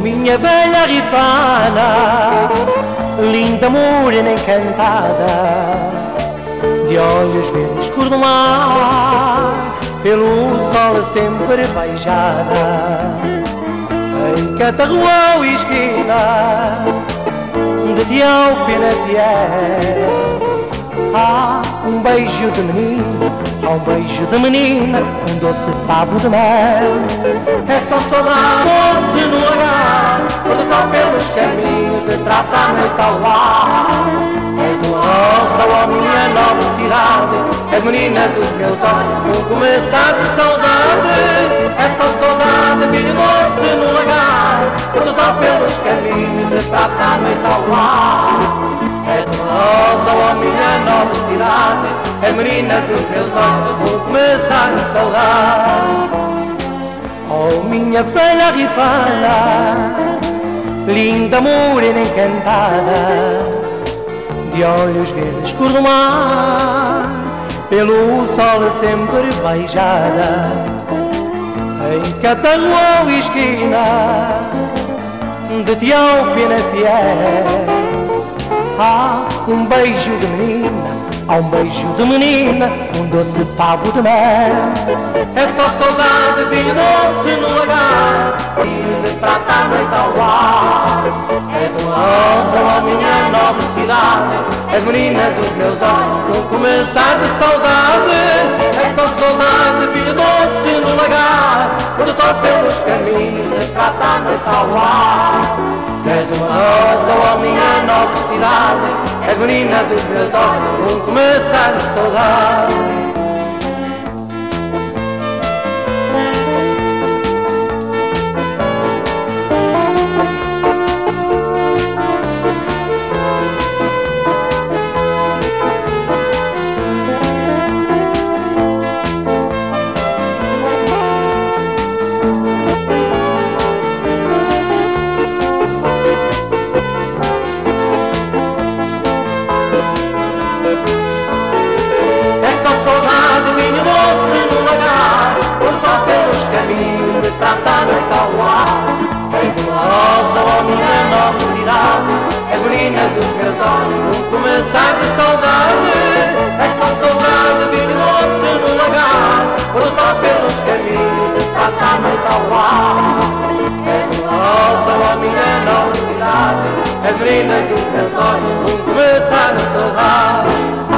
minha velha rifana, linda morena encantada, de olhos verdes cor do mar, pelo sol sempre beijada. Em cada rua ou esquina, de Tião Pinatier, há um beijo de menino, há um beijo de menina, um doce pavo de mel. É só saudade no lagar, quando só pelos caminhos de trata a noite ao lar. És o rosa, ó minha nobre cidade, és menina dos meus olhos, um começar de saudade. É só saudade, vinho doce no lagar, quando só pelos caminhos de trata a noite ao lar. És o rosa, ó minha nobre cidade, és menina dos meus olhos, um começar de saudade. Oh, minha velha rifana, linda morena encantada, de olhos verdes cor do mar, pelo sol sempre beijada. Em cada rua ou esquina, de Tião Pinatier, há um beijo de menina, há um beijo de menina, um doce pavo de mel. É só saudade, vinho doce no lagar, e de prata a noite ao lar. És o rosa, ó minha nobre cidade, és menina dos meus olhos, um começar de saudade. É só saudade, vinho doce no lagar, quando só pelos caminhos de prata a noite ao lar. És o rosa, ó minha nobre cidade, és menina dos meus olhos, um começar de saudade. Trata a noite ao lar. És uma rosa, ó minha nobre cidade, és menina dos meus olhos, um começar de saudade. És só saudade, vinho doce no lagar, quando só pelos caminhos trata a noite ao lar. És uma rosa, ó minha nobre cidade, és menina dos meus olhos, um começar de saudade.